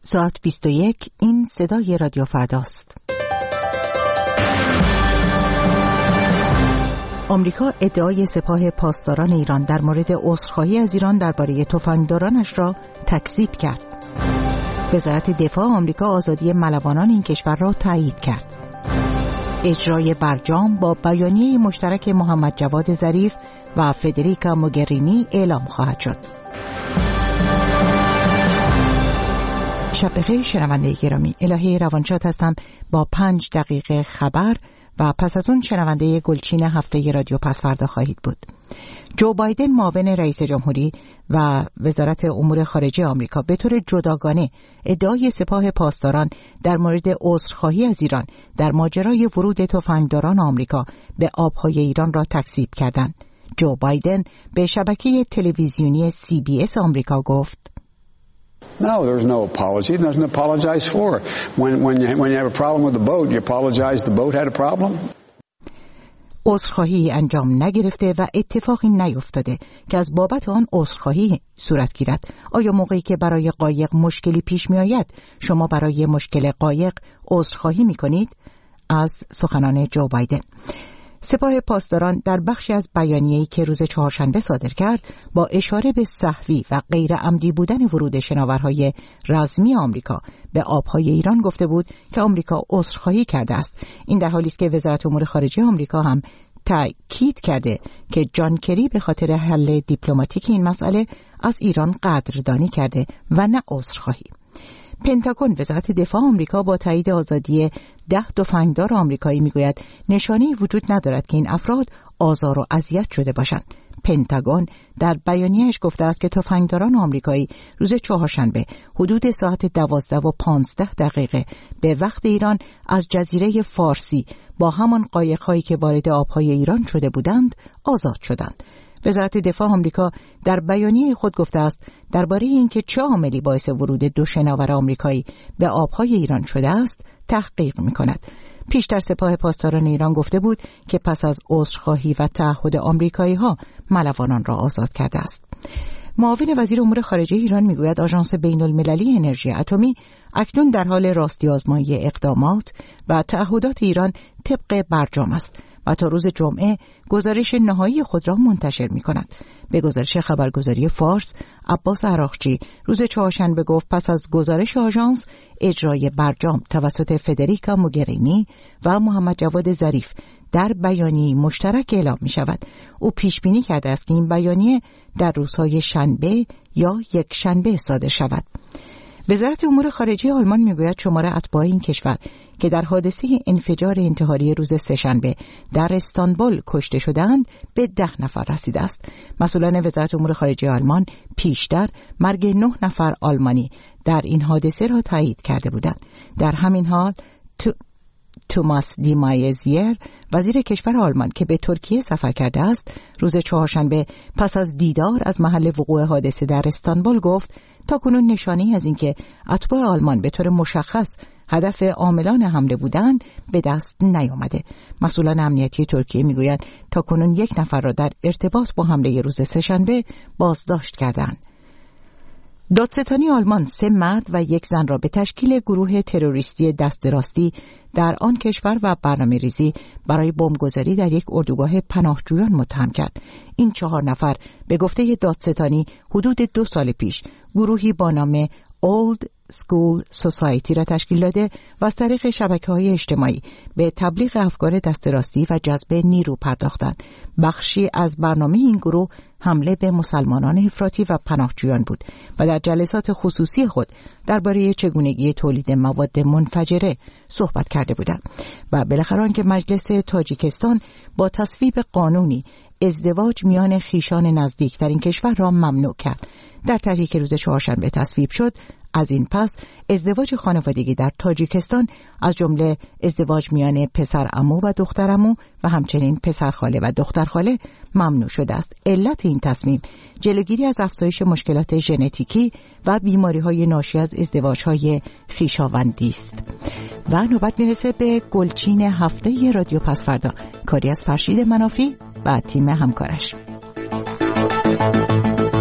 ساعت 21. این صدای رادیو فرداست. آمریکا ادعای سپاه پاسداران ایران در مورد عذرخواهی از ایران درباره تفنگدارانش را تکذیب کرد. وزارت دفاع آمریکا آزادی ملوانان این کشور را تایید کرد. اجرای برجام با بیانیه مشترک محمد جواد ظریف و فدریکا موگرینی اعلام خواهد شد. شب بخیر شنونده گرامی، الهه روانشاد هستم با 5 دقیقه خبر و پس از اون شنونده گلچین هفته رادیو پسفردا خواهید بود. جو بایدن معاون رئیس جمهوری و وزارت امور خارجه آمریکا به طور جداگانه ادعای سپاه پاسداران در مورد عذرخواهی از ایران در ماجرای ورود تفنگداران آمریکا به آبهای ایران را تکذیب کردند. جو بایدن به شبکه تلویزیونی CBS آمریکا گفت: No, there's no apology. There's nothing to apologize for. When you have a problem with the boat, you apologize the boat had a problem. عذرخواهی انجام نگرفته و اتفاقی نیفتاده که از بابت آن عذرخواهی صورت گیرد. آیا موقعی که برای قایق مشکلی پیش می آید شما برای مشکل قایق عذرخواهی می کنید؟ از سخنان جو بایدن. سپاه پاسداران در بخشی از بیانیه‌ای که روز چهارشنبه صادر کرد با اشاره به سهوی و غیر عمدی بودن ورود شناورهای رزمی آمریکا به آبهای ایران گفته بود که آمریکا عذرخواهی کرده است. این در حالی است که وزارت امور خارجه آمریکا هم تأکید کرده که جان کری به خاطر حل دیپلماتیک این مسئله از ایران قدردانی کرده و نه عذرخواهی. پنتاگون وزارت دفاع آمریکا با تایید آزادی 10 تفنگدار آمریکایی میگوید نشانه‌ای وجود ندارد که این افراد آزار و اذیت شده باشند. پنتاگون در بیانیه‌اش گفته است که تفنگداران آمریکایی روز چهارشنبه حدود ساعت 12:15 به وقت ایران از جزیره فارسی با همان قایق‌هایی که وارد آبهای ایران شده بودند آزاد شدند. وزارت دفاع آمریکا در بیانیه خود گفته است درباره اینکه چه عاملی باعث ورود 2 شناور آمریکایی به آبهای ایران شده است تحقیق می‌کند. پیشتر سپاه پاسداران ایران گفته بود که پس از عذرخواهی و تعهد آمریکایی‌ها ملوانان را آزاد کرده است. معاون وزیر امور خارجه ایران میگوید آژانس بین‌المللی انرژی اتمی اکنون در حال راستی آزمایی اقدامات و تعهدات ایران طبق برجام است و تا روز جمعه گزارش نهایی خود را منتشر می کند. به گزارش خبرگزاری فارس، عباس عراقچی روز چهارشنبه گفت پس از گزارش آژانس اجرای برجام توسط فدریکا موگرینی و محمد جواد ظریف در بیانیه مشترک اعلام می شود. او پیش بینی کرده است که این بیانیه در روزهای شنبه یا یک شنبه صادر شود. وزارت امور خارجه آلمان میگوید شمار اتباع این کشور که در حادثه انفجار انتحاری روز سه‌شنبه در استانبول کشته شدند به 10 نفر رسیده است. مسئولان وزارت امور خارجه آلمان پیشتر مرگ 9 نفر آلمانی در این حادثه را تایید کرده بودند. در همین حال توماس دی مایزیر وزیر کشور آلمان که به ترکیه سفر کرده است روز چهارشنبه پس از دیدار از محل وقوع حادثه در استانبول گفت تاکنون نشانه‌ای از اینکه اتباع آلمان به طور مشخص هدف عاملان حمله بودند به دست نیامده. مسئولان امنیتی ترکیه میگویند تاکنون 1 نفر را در ارتباط با حمله روز سه‌شنبه بازداشت کردند. دادستانی آلمان 3 مرد و 1 زن را به تشکیل گروه تروریستی دست راستی در آن کشور و برنامه‌ریزی برای بمبگذاری در یک اردوگاه پناهجویان متهم کرد. این 4 نفر به گفته دادستانی حدود 2 سال پیش گروهی با نام Old School Society را تشکیل داده و از طریق شبکه‌های اجتماعی به تبلیغ افکار دست راستی و جذب نیرو پرداختند. بخشی از برنامه این گروه حمله به مسلمانان افراطی و پناهجویان بود و در جلسات خصوصی خود درباره چگونگی تولید مواد منفجره صحبت کرده بودند. و بالاخره آنکه مجلس تاجیکستان با تصویب قانونی ازدواج میان خویشان نزدیک در این کشور را ممنوع کرد. در طرحی که روز چهارشنبه تصویب شد از این پس ازدواج خانوادگی در تاجیکستان از جمله ازدواج میان پسر عمو و دختر عمو و همچنین پسر خاله و دختر خاله ممنوع شده است. علت این تصمیم جلوگیری از افزایش مشکلات ژنتیکی و بیماری‌های ناشی از ازدواج‌های خویشاوندی است. و نوبت میرسه به گلچین هفته رادیو پسفردا، کاری از فرشید منافی و تیم همکارش.